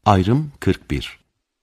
Ayrım 41.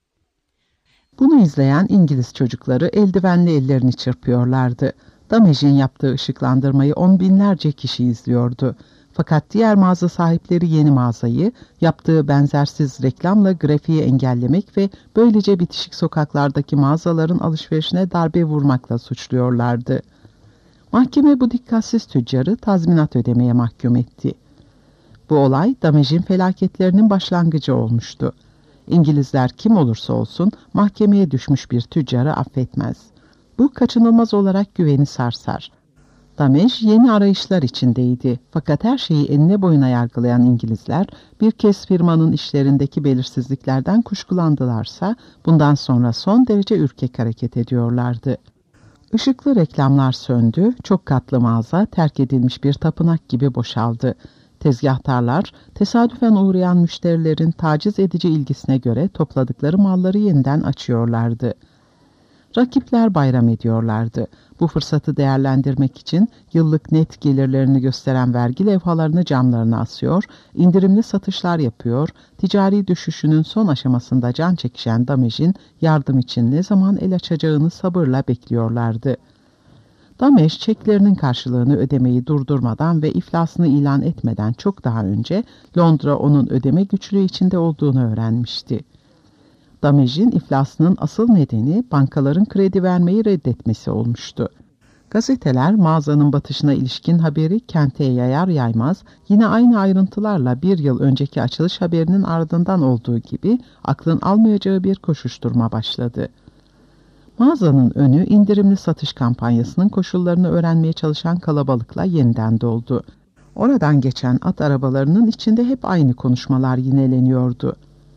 Bunu izleyen İngiliz çocukları eldivenli ellerini çırpıyorlardı. Damej'in yaptığı ışıklandırmayı on binlerce kişi izliyordu. Fakat diğer mağaza sahipleri yeni mağazayı, yaptığı benzersiz reklamla grafiği engellemek ve böylece bitişik sokaklardaki mağazaların alışverişine darbe vurmakla suçluyorlardı. Mahkeme bu dikkatsiz tüccarı tazminat ödemeye mahkum etti. Bu olay Damej'in felaketlerinin başlangıcı olmuştu. İngilizler kim olursa olsun mahkemeye düşmüş bir tüccarı affetmez. Bu kaçınılmaz olarak güveni sarsar. Damej yeni arayışlar içindeydi. Fakat her şeyi enine boyuna yargılayan İngilizler bir kez firmanın işlerindeki belirsizliklerden kuşkulandılarsa bundan sonra son derece ürkek hareket ediyorlardı. Işıklı reklamlar söndü, çok katlı mağaza terk edilmiş bir tapınak gibi boşaldı. Tezgahtarlar, tesadüfen uğrayan müşterilerin taciz edici ilgisine göre topladıkları malları yeniden açıyorlardı. Rakipler bayram ediyorlardı. Bu fırsatı değerlendirmek için yıllık net gelirlerini gösteren vergi levhalarını camlarına asıyor, indirimli satışlar yapıyor, ticari düşüşünün son aşamasında can çekişen Damej'in yardım için ne zaman el açacağını sabırla bekliyorlardı. Damej, çeklerinin karşılığını ödemeyi durdurmadan ve iflasını ilan etmeden çok daha önce Londra onun ödeme güçlüğü içinde olduğunu öğrenmişti. Damej'in iflasının asıl nedeni bankaların kredi vermeyi reddetmesi olmuştu. Gazeteler mağazanın batışına ilişkin haberi kente yayar yaymaz yine aynı ayrıntılarla bir yıl önceki açılış haberinin ardından olduğu gibi aklın almayacağı bir koşuşturma başladı. Mağazanın önü indirimli satış kampanyasının koşullarını öğrenmeye çalışan kalabalıkla yeniden doldu. Oradan geçen at arabalarının içinde hep aynı konuşmalar yineleniyordu.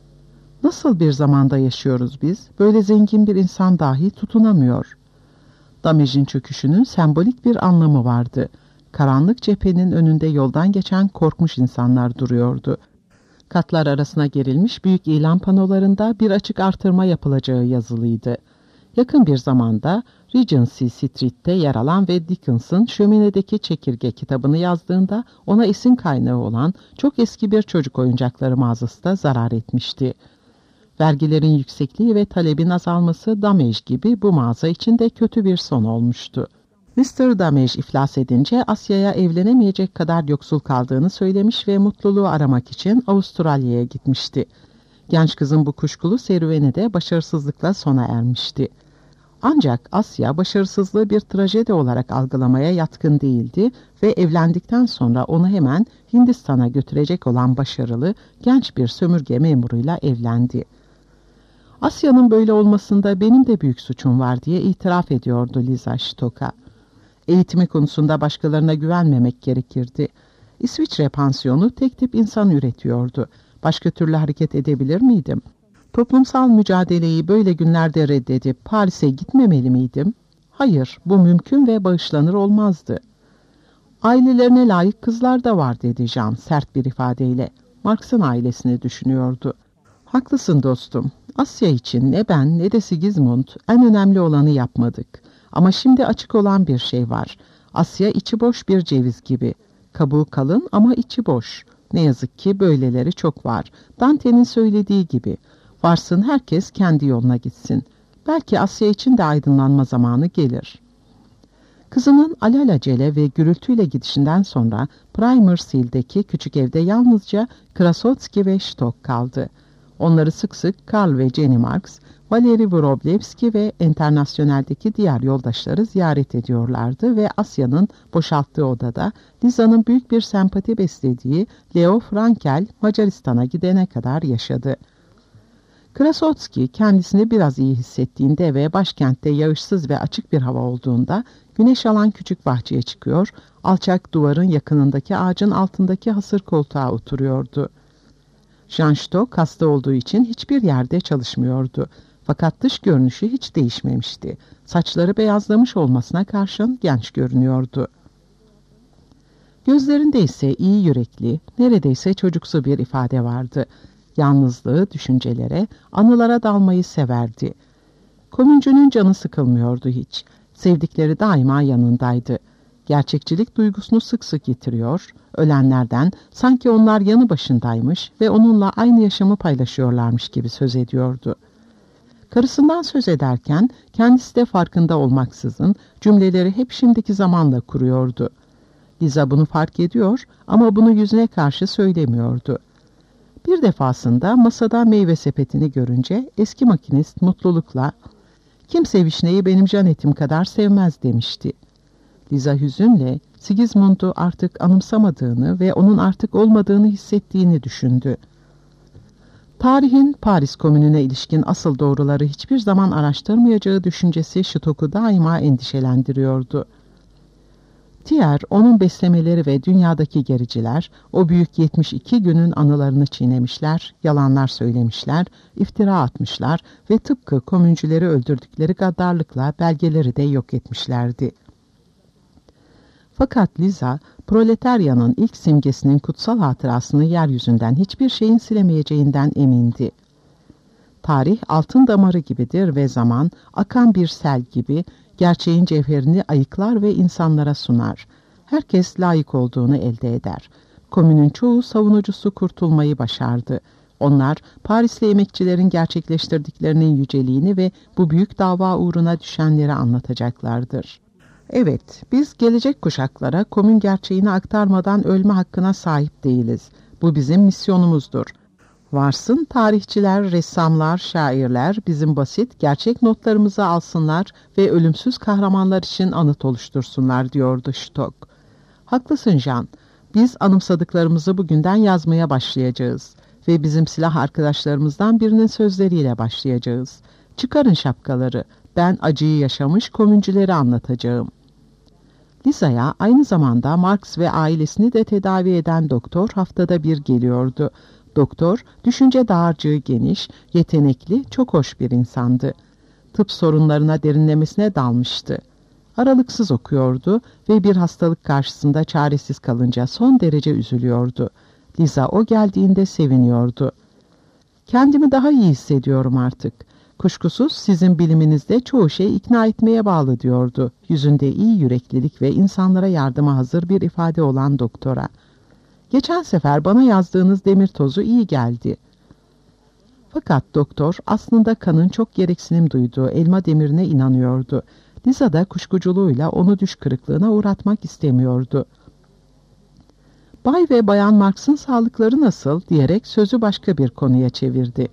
Nasıl bir zamanda yaşıyoruz biz? Böyle zengin bir insan dahi tutunamıyor. Damej'in çöküşünün sembolik bir anlamı vardı. Karanlık cephenin önünde yoldan geçen korkmuş insanlar duruyordu. Katlar arasına gerilmiş büyük ilan panolarında bir açık artırma yapılacağı yazılıydı. Yakın bir zamanda Regency Street'te yer alan ve Dickens'ın Şöminedeki Çekirge kitabını yazdığında ona esin kaynağı olan çok eski bir çocuk oyuncakları mağazası da zarar etmişti. Vergilerin yüksekliği ve talebin azalması Damej gibi bu mağaza için de kötü bir son olmuştu. Mr. Damej iflas edince Asya'ya evlenemeyecek kadar yoksul kaldığını söylemiş ve mutluluğu aramak için Avustralya'ya gitmişti. Genç kızın bu kuşkulu serüveni de başarısızlıkla sona ermişti. Ancak Asya başarısızlığı bir trajedi olarak algılamaya yatkın değildi ve evlendikten sonra onu hemen Hindistan'a götürecek olan başarılı genç bir sömürge memuruyla evlendi. Asya'nın böyle olmasında benim de büyük suçum var diye itiraf ediyordu Liza Stoka. Eğitimi konusunda başkalarına güvenmemek gerekirdi. İsviçre pansiyonu tek tip insan üretiyordu. Başka türlü hareket edebilir miydim? Toplumsal mücadeleyi böyle günlerde reddedip Paris'e gitmemeli miydim? Hayır, bu mümkün ve bağışlanır olmazdı. Ailelerine layık kızlar da var dedi Jean sert bir ifadeyle. Marx'ın ailesini düşünüyordu. Haklısın dostum. Asya için ne ben ne de Sigismund en önemli olanı yapmadık. Ama şimdi açık olan bir şey var. Asya içi boş bir ceviz gibi. Kabuğu kalın ama içi boş. Ne yazık ki böyleleri çok var. Dante'nin söylediği gibi. Varsın herkes kendi yoluna gitsin. Belki Asya için de aydınlanma zamanı gelir. Kızının alelacele ve gürültüyle gidişinden sonra Primersill'deki küçük evde yalnızca Krasotski ve Stock kaldı. Onları sık sık Karl ve Jenny Marx, Valeri Wroblewski ve Enternasyonel'deki diğer yoldaşları ziyaret ediyorlardı ve Asya'nın boşalttığı odada Liza'nın büyük bir sempati beslediği Leo Frankel Macaristan'a gidene kadar yaşadı. Krasotski kendisini biraz iyi hissettiğinde ve başkentte yağışsız ve açık bir hava olduğunda güneş alan küçük bahçeye çıkıyor, alçak duvarın yakınındaki ağacın altındaki hasır koltuğa oturuyordu. Jean Stock hasta olduğu için hiçbir yerde çalışmıyordu. Fakat dış görünüşü hiç değişmemişti. Saçları beyazlamış olmasına karşın genç görünüyordu. Gözlerinde ise iyi yürekli, neredeyse çocuksu bir ifade vardı. Yalnızlığı, düşüncelere, anılara dalmayı severdi. Komüncünün canı sıkılmıyordu hiç. Sevdikleri daima yanındaydı. Gerçekçilik duygusunu sık sık yitiriyor, ölenlerden sanki onlar yanı başındaymış ve onunla aynı yaşamı paylaşıyorlarmış gibi söz ediyordu. Karısından söz ederken kendisi de farkında olmaksızın cümleleri hep şimdiki zamanla kuruyordu. Liza bunu fark ediyor ama bunu yüzüne karşı söylemiyordu. Bir defasında masada meyve sepetini görünce eski makinist mutlulukla "Kimse vişneyi benim Janet'im kadar sevmez" demişti. Liza hüzünle Sigismund'u artık anımsamadığını ve onun artık olmadığını hissettiğini düşündü. Tarihin Paris Komünü'ne ilişkin asıl doğruları hiçbir zaman araştırmayacağı düşüncesi Stock'u daima endişelendiriyordu. Thiers, onun beslemeleri ve dünyadaki gericiler, o büyük 72 günün anılarını çiğnemişler, yalanlar söylemişler, iftira atmışlar ve tıpkı komüncüleri öldürdükleri gaddarlıkla belgeleri de yok etmişlerdi. Fakat Liza, proletaryanın ilk simgesinin kutsal hatırasını yeryüzünden hiçbir şeyin silemeyeceğinden emindi. Tarih altın damarı gibidir ve zaman akan bir sel gibi gerçeğin cevherini ayıklar ve insanlara sunar. Herkes layık olduğunu elde eder. Komünün çoğu savunucusu kurtulmayı başardı. Onlar Parisli emekçilerin gerçekleştirdiklerinin yüceliğini ve bu büyük dava uğruna düşenleri anlatacaklardır. Evet, biz gelecek kuşaklara komün gerçeğini aktarmadan ölme hakkına sahip değiliz. Bu bizim misyonumuzdur. Varsın tarihçiler, ressamlar, şairler bizim basit, gerçek notlarımızı alsınlar ve ölümsüz kahramanlar için anıt oluştursunlar diyordu Stock. Haklısın Jean, biz anımsadıklarımızı bugünden yazmaya başlayacağız ve bizim silah arkadaşlarımızdan birinin sözleriyle başlayacağız. Çıkarın şapkaları, ben acıyı yaşamış komüncüleri anlatacağım. Liza'ya aynı zamanda Marx ve ailesini de tedavi eden doktor haftada bir geliyordu. Doktor, düşünce dağarcığı geniş, yetenekli, çok hoş bir insandı. Tıp sorunlarına derinlemesine dalmıştı. Aralıksız okuyordu ve bir hastalık karşısında çaresiz kalınca son derece üzülüyordu. Liza o geldiğinde seviniyordu. "Kendimi daha iyi hissediyorum artık. Kuşkusuz sizin biliminizde çoğu şey ikna etmeye bağlı" diyordu. Yüzünde iyi yüreklilik ve insanlara yardıma hazır bir ifade olan doktora. "Geçen sefer bana yazdığınız demir tozu iyi geldi." Fakat doktor aslında kanın çok gereksinim duyduğu elma demirine inanıyordu. Liza da kuşkuculuğuyla onu düş kırıklığına uğratmak istemiyordu. "Bay ve Bayan Marx'ın sağlıkları nasıl?" diyerek sözü başka bir konuya çevirdi.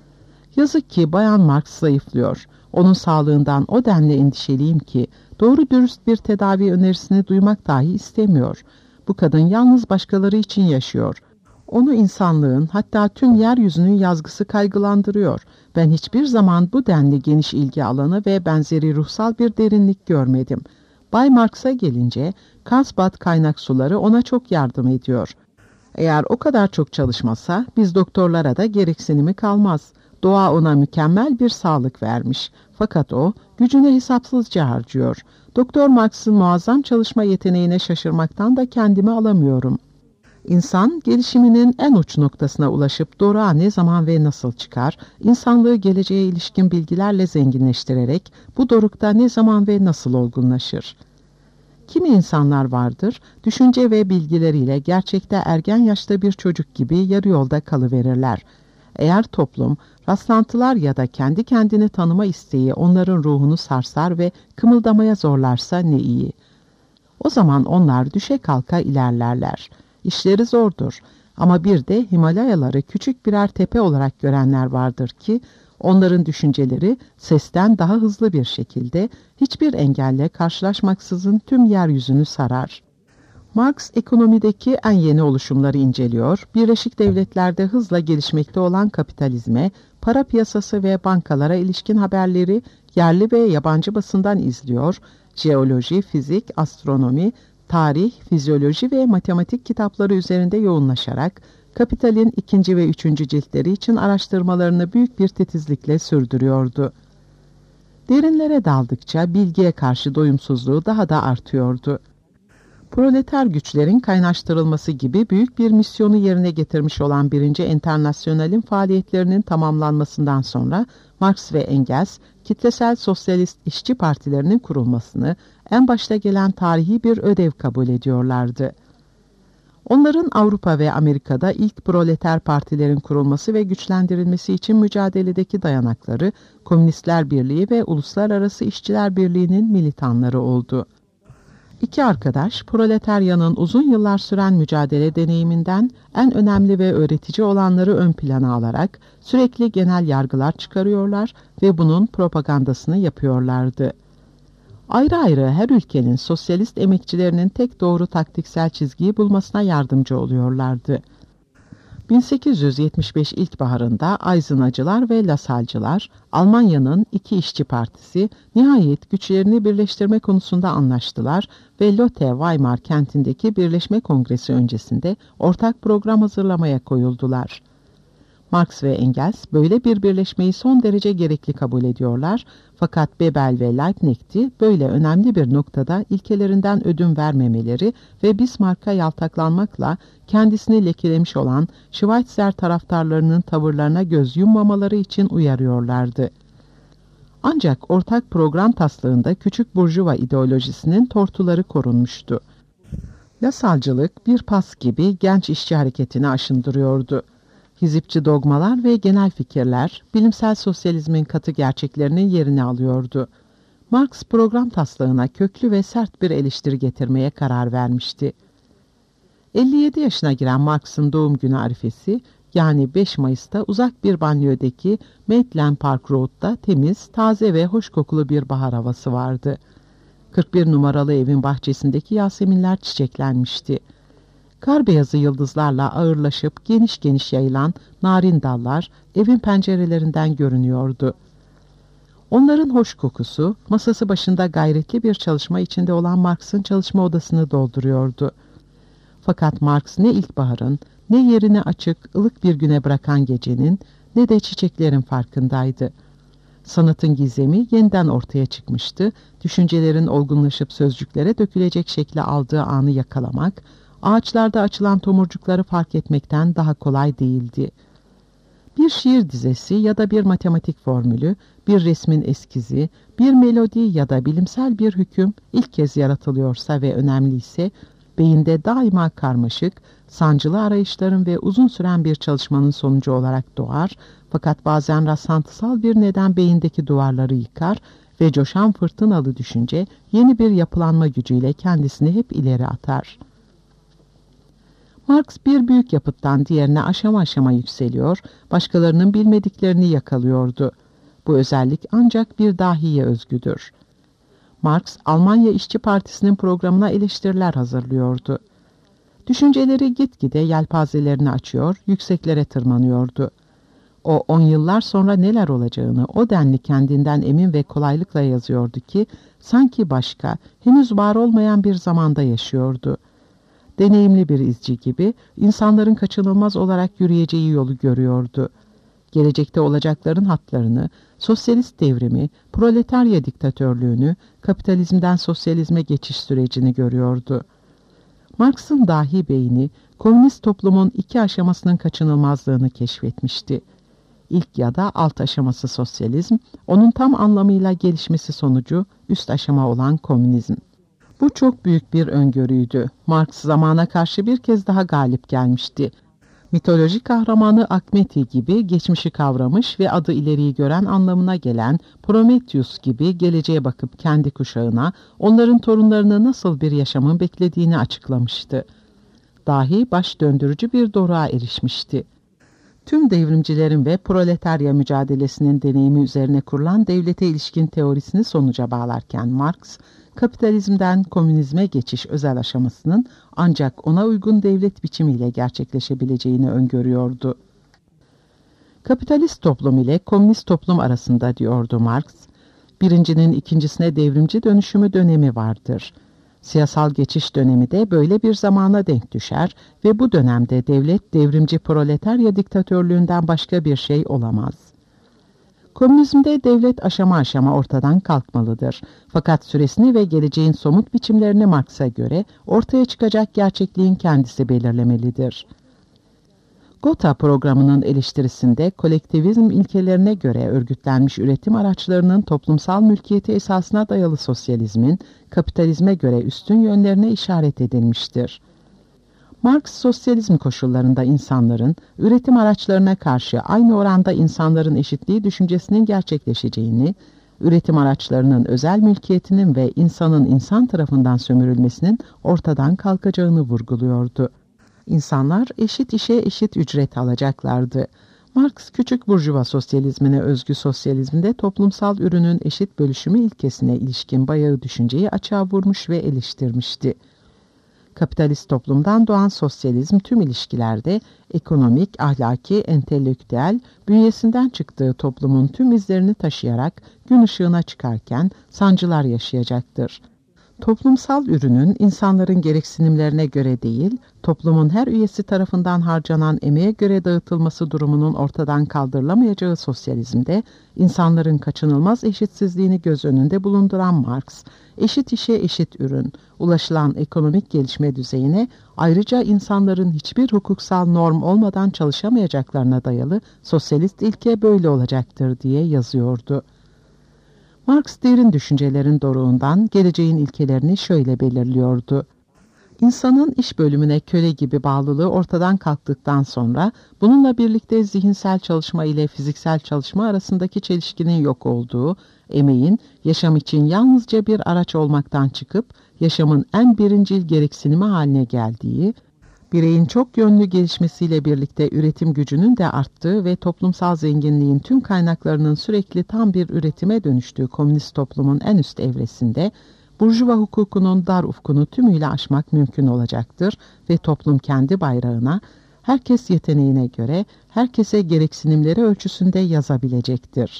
"Yazık ki Bayan Marx zayıflıyor. Onun sağlığından o denli endişeliyim ki doğru dürüst bir tedavi önerisini duymak dahi istemiyor. Bu kadın yalnız başkaları için yaşıyor. Onu insanlığın, hatta tüm yeryüzünün yazgısı kaygılandırıyor. Ben hiçbir zaman bu denli geniş ilgi alanı ve benzeri ruhsal bir derinlik görmedim. Bay Marx'a gelince Karlsbad kaynak suları ona çok yardım ediyor. Eğer o kadar çok çalışmasa biz doktorlara da gereksinimi kalmaz. Doğa ona mükemmel bir sağlık vermiş. Fakat o gücünü hesapsızca harcıyor. Doktor Marx'ın muazzam çalışma yeteneğine şaşırmaktan da kendimi alamıyorum. İnsan gelişiminin en uç noktasına ulaşıp doruğa ne zaman ve nasıl çıkar, insanlığı geleceğe ilişkin bilgilerle zenginleştirerek bu dorukta ne zaman ve nasıl olgunlaşır? Kimi insanlar vardır, düşünce ve bilgileriyle gerçekte ergen yaşta bir çocuk gibi yarı yolda kalıverirler. Eğer toplum, rastlantılar ya da kendi kendini tanıma isteği onların ruhunu sarsar ve kımıldamaya zorlarsa ne iyi. O zaman onlar düşe kalka ilerlerler. İşleri zordur ama bir de Himalayaları küçük birer tepe olarak görenler vardır ki onların düşünceleri sesten daha hızlı bir şekilde hiçbir engelle karşılaşmaksızın tüm yeryüzünü sarar. Marx ekonomideki en yeni oluşumları inceliyor, Birleşik Devletler'de hızla gelişmekte olan kapitalizme, para piyasası ve bankalara ilişkin haberleri yerli ve yabancı basından izliyor, jeoloji, fizik, astronomi, tarih, fizyoloji ve matematik kitapları üzerinde yoğunlaşarak Kapital'in 2. ve 3. ciltleri için araştırmalarını büyük bir titizlikle sürdürüyordu. Derinlere daldıkça bilgiye karşı doyumsuzluğu daha da artıyordu. Proleter güçlerin kaynaştırılması gibi büyük bir misyonu yerine getirmiş olan 1. Enternasyonal'in faaliyetlerinin tamamlanmasından sonra Marx ve Engels, kitlesel sosyalist işçi partilerinin kurulmasını, en başta gelen tarihi bir ödev kabul ediyorlardı. Onların Avrupa ve Amerika'da ilk proleter partilerin kurulması ve güçlendirilmesi için mücadeledeki dayanakları Komünistler Birliği ve Uluslararası İşçiler Birliği'nin militanları oldu. İki arkadaş, proletaryanın uzun yıllar süren mücadele deneyiminden en önemli ve öğretici olanları ön plana alarak sürekli genel yargılar çıkarıyorlar ve bunun propagandasını yapıyorlardı. Ayrı ayrı her ülkenin sosyalist emekçilerinin tek doğru taktiksel çizgiyi bulmasına yardımcı oluyorlardı. 1875 ilkbaharında Eisenacılar ve Lassalcılar, Almanya'nın iki işçi partisi, nihayet güçlerini birleştirme konusunda anlaştılar ve Lotte Weimar kentindeki Birleşme Kongresi öncesinde ortak program hazırlamaya koyuldular. Marx ve Engels böyle bir birleşmeyi son derece gerekli kabul ediyorlar, fakat Bebel ve Liebknecht'i böyle önemli bir noktada ilkelerinden ödün vermemeleri ve Bismarck'a yaltaklanmakla kendisini lekelemiş olan Schweitzer taraftarlarının tavırlarına göz yummamaları için uyarıyorlardı. Ancak ortak program taslağında küçük burjuva ideolojisinin tortuları korunmuştu. Lassalcılık bir pas gibi genç işçi hareketini aşındırıyordu. Hizipçi dogmalar ve genel fikirler, bilimsel sosyalizmin katı gerçeklerinin yerini alıyordu. Marx program taslağına köklü ve sert bir eleştiri getirmeye karar vermişti. 57 yaşına giren Marx'ın doğum günü arifesi, yani 5 Mayıs'ta uzak bir banliyödeki Maitland Park Road'da temiz, taze ve hoş kokulu bir bahar havası vardı. 41 numaralı evin bahçesindeki yaseminler çiçeklenmişti. Kar beyazı yıldızlarla ağırlaşıp geniş geniş yayılan narin dallar evin pencerelerinden görünüyordu. Onların hoş kokusu, masası başında gayretli bir çalışma içinde olan Marx'ın çalışma odasını dolduruyordu. Fakat Marx ne ilkbaharın, ne yerini açık, ılık bir güne bırakan gecenin, ne de çiçeklerin farkındaydı. Sanatın gizemi yeniden ortaya çıkmıştı, düşüncelerin olgunlaşıp sözcüklere dökülecek şekli aldığı anı yakalamak, ağaçlarda açılan tomurcukları fark etmekten daha kolay değildi. Bir şiir dizesi ya da bir matematik formülü, bir resmin eskizi, bir melodi ya da bilimsel bir hüküm ilk kez yaratılıyorsa ve önemliyse, beyinde daima karmaşık, sancılı arayışların ve uzun süren bir çalışmanın sonucu olarak doğar, fakat bazen rastlantısal bir neden beyindeki duvarları yıkar ve coşan fırtınalı düşünce yeni bir yapılanma gücüyle kendisini hep ileri atar. Marx bir büyük yapıttan diğerine aşama aşama yükseliyor, başkalarının bilmediklerini yakalıyordu. Bu özellik ancak bir dahiye özgüdür. Marx, Almanya İşçi Partisi'nin programına eleştiriler hazırlıyordu. Düşünceleri gitgide yelpazelerini açıyor, yükseklere tırmanıyordu. O 10 yıllar sonra neler olacağını o denli kendinden emin ve kolaylıkla yazıyordu ki, sanki başka, henüz var olmayan bir zamanda yaşıyordu. Deneyimli bir izci gibi insanların kaçınılmaz olarak yürüyeceği yolu görüyordu. Gelecekte olacakların hatlarını, sosyalist devrimi, proletarya diktatörlüğünü, kapitalizmden sosyalizme geçiş sürecini görüyordu. Marx'ın dahi beyni, komünist toplumun iki aşamasının kaçınılmazlığını keşfetmişti. İlk ya da alt aşaması sosyalizm, onun tam anlamıyla gelişmesi sonucu üst aşama olan komünizm. Bu çok büyük bir öngörüydü. Marx zamana karşı bir kez daha galip gelmişti. Mitolojik kahramanı Akmeti gibi geçmişi kavramış ve adı ileriyi gören anlamına gelen Prometheus gibi geleceğe bakıp kendi kuşağına, onların torunlarına nasıl bir yaşamın beklediğini açıklamıştı. Dahi baş döndürücü bir doruğa erişmişti. Tüm devrimcilerin ve proletarya mücadelesinin deneyimi üzerine kurulan devlete ilişkin teorisini sonuca bağlarken Marx, kapitalizmden komünizme geçiş özel aşamasının ancak ona uygun devlet biçimiyle gerçekleşebileceğini öngörüyordu. Kapitalist toplum ile komünist toplum arasında, diyordu Marx, birincinin ikincisine devrimci dönüşümü dönemi vardır. Siyasal geçiş dönemi de böyle bir zamana denk düşer ve bu dönemde devlet devrimci proletarya diktatörlüğünden başka bir şey olamaz. Komünizmde devlet aşama aşama ortadan kalkmalıdır. Fakat süresini ve geleceğin somut biçimlerini Marx'a göre ortaya çıkacak gerçekliğin kendisi belirlemelidir. Gotha programının eleştirisinde kolektivizm ilkelerine göre örgütlenmiş üretim araçlarının toplumsal mülkiyeti esasına dayalı sosyalizmin kapitalizme göre üstün yönlerine işaret edilmiştir. Marx, sosyalizm koşullarında insanların üretim araçlarına karşı aynı oranda insanların eşitliği düşüncesinin gerçekleşeceğini, üretim araçlarının özel mülkiyetinin ve insanın insan tarafından sömürülmesinin ortadan kalkacağını vurguluyordu. İnsanlar eşit işe eşit ücret alacaklardı. Marx, küçük burjuva sosyalizmine özgü sosyalizmde toplumsal ürünün eşit bölüşümü ilkesine ilişkin bayağı düşünceyi açığa vurmuş ve eleştirmişti. Kapitalist toplumdan doğan sosyalizm tüm ilişkilerde ekonomik, ahlaki, entelektüel, bünyesinden çıktığı toplumun tüm izlerini taşıyarak gün ışığına çıkarken sancılar yaşayacaktır. Toplumsal ürünün insanların gereksinimlerine göre değil, toplumun her üyesi tarafından harcanan emeğe göre dağıtılması durumunun ortadan kaldırılamayacağı sosyalizmde, insanların kaçınılmaz eşitsizliğini göz önünde bulunduran Marx, eşit işe eşit ürün, ulaşılan ekonomik gelişme düzeyine, ayrıca insanların hiçbir hukuksal norm olmadan çalışamayacaklarına dayalı sosyalist ilke böyle olacaktır diye yazıyordu. Marx derin düşüncelerin doruğundan geleceğin ilkelerini şöyle belirliyordu. İnsanın iş bölümüne köle gibi bağlılığı ortadan kalktıktan sonra bununla birlikte zihinsel çalışma ile fiziksel çalışma arasındaki çelişkinin yok olduğu, emeğin yaşam için yalnızca bir araç olmaktan çıkıp yaşamın en birincil gereksinimi haline geldiği, bireyin çok yönlü gelişmesiyle birlikte üretim gücünün de arttığı ve toplumsal zenginliğin tüm kaynaklarının sürekli tam bir üretime dönüştüğü komünist toplumun en üst evresinde, burjuva hukukunun dar ufkunu tümüyle aşmak mümkün olacaktır ve toplum kendi bayrağına, herkes yeteneğine göre, herkese gereksinimleri ölçüsünde yazabilecektir.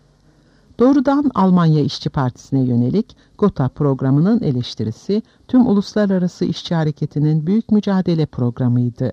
Doğrudan Almanya İşçi Partisi'ne yönelik Gotha programının eleştirisi, tüm uluslararası işçi hareketinin büyük mücadele programıydı.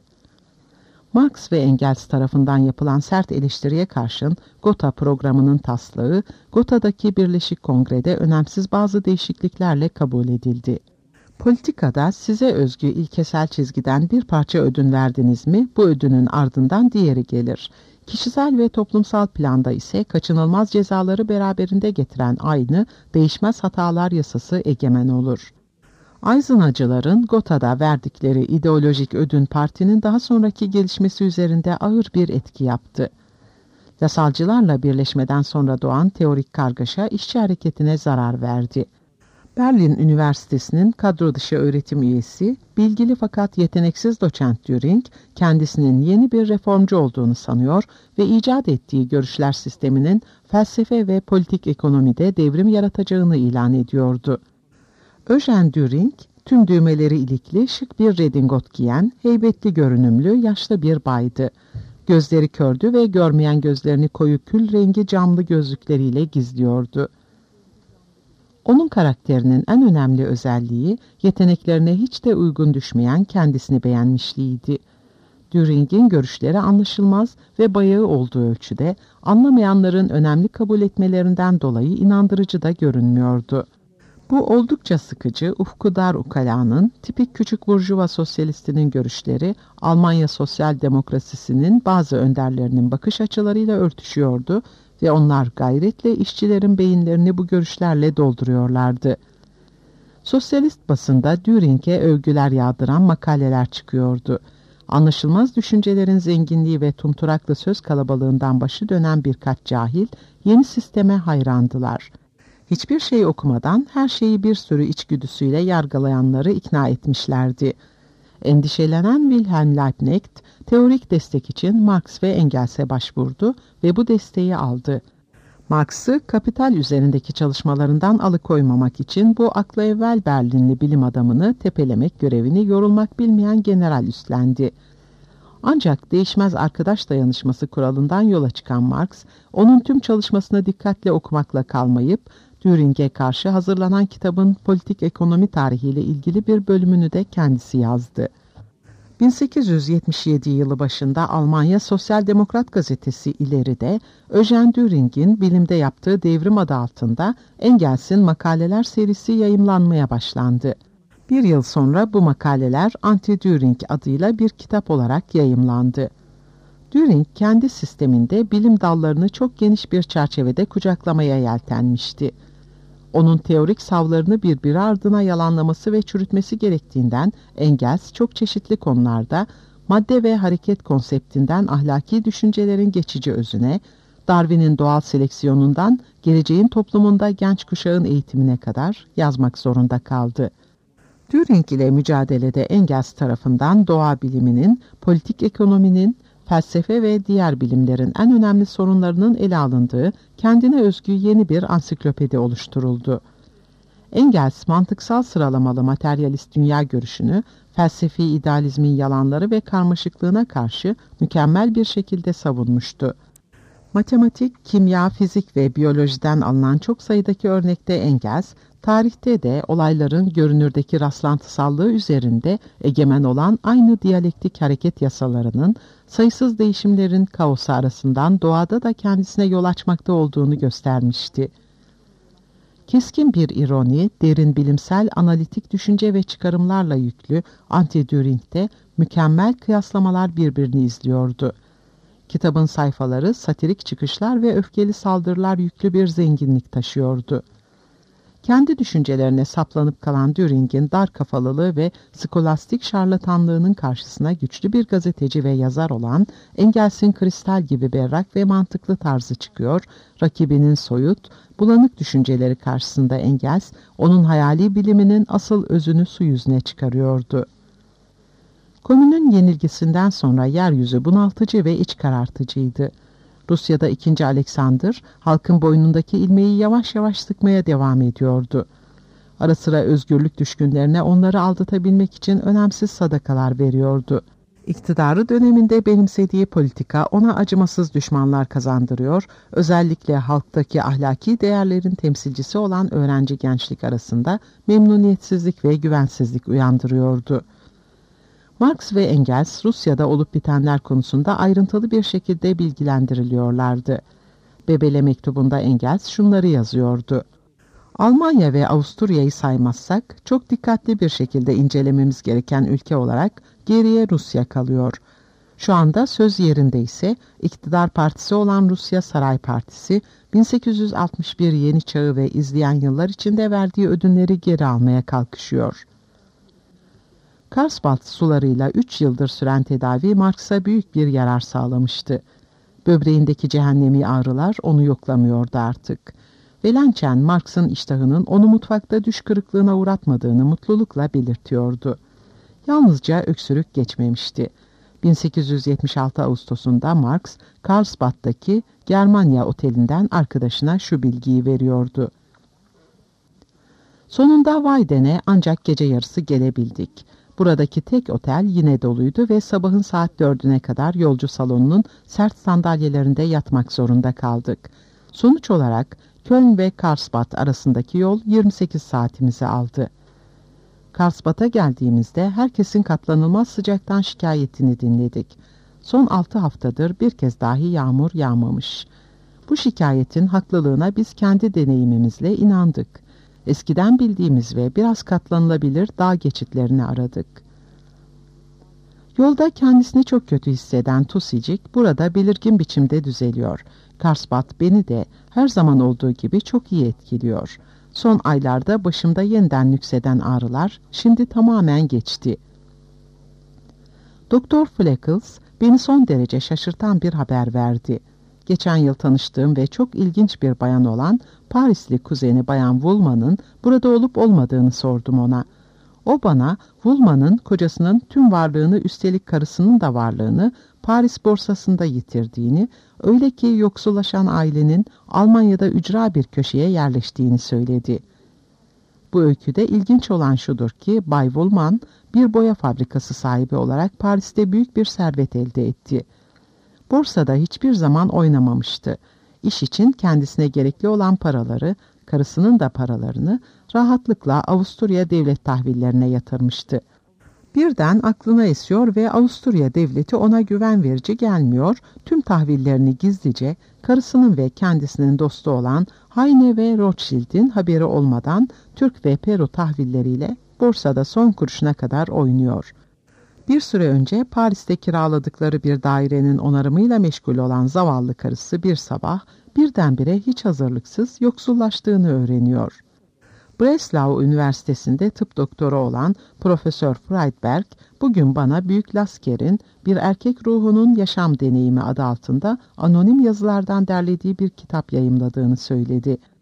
Marx ve Engels tarafından yapılan sert eleştiriye karşın Gotha programının taslağı, Gotha'daki Birleşik Kongre'de önemsiz bazı değişikliklerle kabul edildi. Politikada size özgü ilkesel çizgiden bir parça ödün verdiniz mi, bu ödünün ardından diğeri gelir. Kişisel ve toplumsal planda ise kaçınılmaz cezaları beraberinde getiren aynı değişmez hatalar yasası egemen olur. Eisenhower'ın Gotha'da verdikleri ideolojik ödün partinin daha sonraki gelişmesi üzerinde ağır bir etki yaptı. Yasalcılarla birleşmeden sonra doğan teorik kargaşa işçi hareketine zarar verdi. Berlin Üniversitesi'nin kadro dışı öğretim üyesi, bilgili fakat yeteneksiz doçent Düring, kendisinin yeni bir reformcu olduğunu sanıyor ve icat ettiği görüşler sisteminin felsefe ve politik ekonomide devrim yaratacağını ilan ediyordu. Eugene Düring, tüm düğmeleri ilikli, şık bir redingot giyen, heybetli görünümlü, yaşlı bir baydı. Gözleri kördü ve görmeyen gözlerini koyu kül rengi camlı gözlükleriyle gizliyordu. Onun karakterinin en önemli özelliği, yeteneklerine hiç de uygun düşmeyen kendisini beğenmişliğiydi. Düring'in görüşleri anlaşılmaz ve bayağı olduğu ölçüde, anlamayanların önemli kabul etmelerinden dolayı inandırıcı da görünmüyordu. Bu oldukça sıkıcı, ufku dar ukalanın, tipik küçük burjuva sosyalistinin görüşleri, Almanya sosyal demokrasisinin bazı önderlerinin bakış açılarıyla örtüşüyordu ve onlar gayretle işçilerin beyinlerini bu görüşlerle dolduruyorlardı. Sosyalist basında Düring'e övgüler yağdıran makaleler çıkıyordu. Anlaşılmaz düşüncelerin zenginliği ve tumturaklı söz kalabalığından başı dönen birkaç cahil yeni sisteme hayrandılar. Hiçbir şey okumadan her şeyi bir sürü içgüdüsüyle yargılayanları ikna etmişlerdi. Endişelenen Wilhelm Liebknecht, teorik destek için Marx ve Engels'e başvurdu ve bu desteği aldı. Marx'ı kapital üzerindeki çalışmalarından alıkoymamak için bu akla evvel Berlinli bilim adamını tepelemek görevini yorulmak bilmeyen general üstlendi. Ancak değişmez arkadaş dayanışması kuralından yola çıkan Marx, onun tüm çalışmasını dikkatle okumakla kalmayıp, Düring'e karşı hazırlanan kitabın politik ekonomi tarihiyle ilgili bir bölümünü de kendisi yazdı. 1877 yılı başında Almanya Sosyal Demokrat Gazetesi İleri'de Eugene Düring'in bilimde yaptığı devrim adı altında Engels'in makaleler serisi yayımlanmaya başlandı. Bir yıl sonra bu makaleler Anti-Düring adıyla bir kitap olarak yayımlandı. Düring kendi sisteminde bilim dallarını çok geniş bir çerçevede kucaklamaya yeltenmişti. Onun teorik savlarını birbiri ardına yalanlaması ve çürütmesi gerektiğinden Engels çok çeşitli konularda madde ve hareket konseptinden ahlaki düşüncelerin geçici özüne, Darwin'in doğal seleksiyonundan geleceğin toplumunda genç kuşağın eğitimine kadar yazmak zorunda kaldı. Düring ile mücadelede Engels tarafından doğa biliminin, politik ekonominin, felsefe ve diğer bilimlerin en önemli sorunlarının ele alındığı kendine özgü yeni bir ansiklopedi oluşturuldu. Engels, mantıksal sıralamalı materyalist dünya görüşünü, felsefi idealizmin yalanları ve karmaşıklığına karşı mükemmel bir şekilde savunmuştu. Matematik, kimya, fizik ve biyolojiden alınan çok sayıdaki örnekte Engels, tarihte de olayların görünürdeki rastlantısallığı üzerinde egemen olan aynı diyalektik hareket yasalarının sayısız değişimlerin kaosu arasından doğada da kendisine yol açmakta olduğunu göstermişti. Keskin bir ironi, derin bilimsel analitik düşünce ve çıkarımlarla yüklü Anti-Düring'de mükemmel kıyaslamalar birbirini izliyordu. Kitabın sayfaları satirik çıkışlar ve öfkeli saldırılar yüklü bir zenginlik taşıyordu. Kendi düşüncelerine saplanıp kalan Düring'in dar kafalılığı ve skolastik şarlatanlığının karşısına güçlü bir gazeteci ve yazar olan Engels'in kristal gibi berrak ve mantıklı tarzı çıkıyor, rakibinin soyut, bulanık düşünceleri karşısında Engels, onun hayali biliminin asıl özünü su yüzüne çıkarıyordu. Komünün yenilgisinden sonra yeryüzü bunaltıcı ve iç karartıcıydı. Rusya'da 2. Alexander, halkın boynundaki ilmeği yavaş yavaş sıkmaya devam ediyordu. Ara sıra özgürlük düşkünlerine onları aldatabilmek için önemsiz sadakalar veriyordu. İktidarı döneminde benimsediği politika ona acımasız düşmanlar kazandırıyor, özellikle halktaki ahlaki değerlerin temsilcisi olan öğrenci gençlik arasında memnuniyetsizlik ve güvensizlik uyandırıyordu. Marx ve Engels, Rusya'da olup bitenler konusunda ayrıntılı bir şekilde bilgilendiriliyorlardı. Bebele mektubunda Engels şunları yazıyordu. Almanya ve Avusturya'yı saymazsak, çok dikkatli bir şekilde incelememiz gereken ülke olarak geriye Rusya kalıyor. Şu anda söz yerinde ise iktidar partisi olan Rusya Saray Partisi, 1861 Yeni Çağı ve izleyen yıllar içinde verdiği ödünleri geri almaya kalkışıyor. Karlsbad sularıyla 3 yıldır süren tedavi Marx'a büyük bir yarar sağlamıştı. Böbreğindeki cehennemi ağrılar onu yoklamıyordu artık. Velençen, Marx'ın iştahının onu mutfakta düş kırıklığına uğratmadığını mutlulukla belirtiyordu. Yalnızca öksürük geçmemişti. 1876 Ağustos'unda Marx, Karlsbad'daki Germania Oteli'nden arkadaşına şu bilgiyi veriyordu. Sonunda Weiden'e ancak gece yarısı gelebildik. Buradaki tek otel yine doluydu ve sabahın saat 4'üne kadar yolcu salonunun sert sandalyelerinde yatmak zorunda kaldık. Sonuç olarak Köln ve Karlsbad arasındaki yol 28 saatimizi aldı. Karlsbad'a geldiğimizde herkesin katlanılmaz sıcaktan şikayetini dinledik. Son 6 haftadır bir kez dahi yağmur yağmamış. Bu şikayetin haklılığına biz kendi deneyimimizle inandık. Eskiden bildiğimiz ve biraz katlanılabilir dağ geçitlerini aradık. Yolda kendisini çok kötü hisseden Tusicik burada belirgin biçimde düzeliyor. Karlsbad beni de her zaman olduğu gibi çok iyi etkiliyor. Son aylarda başımda yeniden nükseden ağrılar şimdi tamamen geçti. Doktor Fleckles beni son derece şaşırtan bir haber verdi. Geçen yıl tanıştığım ve çok ilginç bir bayan olan Parisli kuzeni Bayan Woolman'ın burada olup olmadığını sordum ona. O bana Woolman'ın kocasının tüm varlığını, üstelik karısının da varlığını Paris borsasında yitirdiğini, öyle ki yoksullaşan ailenin Almanya'da ücra bir köşeye yerleştiğini söyledi. Bu öyküde ilginç olan şudur ki Bay Woolman bir boya fabrikası sahibi olarak Paris'te büyük bir servet elde etti. Borsada hiçbir zaman oynamamıştı. İş için kendisine gerekli olan paraları, karısının da paralarını rahatlıkla Avusturya devlet tahvillerine yatırmıştı. Birden aklına esiyor ve Avusturya devleti ona güven verici gelmiyor, tüm tahvillerini gizlice karısının ve kendisinin dostu olan Hayne ve Rothschild'in haberi olmadan Türk ve Peru tahvilleriyle borsada son kuruşuna kadar oynuyor. Bir süre önce Paris'te kiraladıkları bir dairenin onarımıyla meşgul olan zavallı karısı bir sabah birdenbire hiç hazırlıksız yoksullaştığını öğreniyor. Breslau Üniversitesi'nde tıp doktoru olan Profesör Friedberg, bugün bana Büyük Lasker'in Bir Erkek Ruhunun Yaşam Deneyimi adı altında anonim yazılardan derlediği bir kitap yayımladığını söyledi.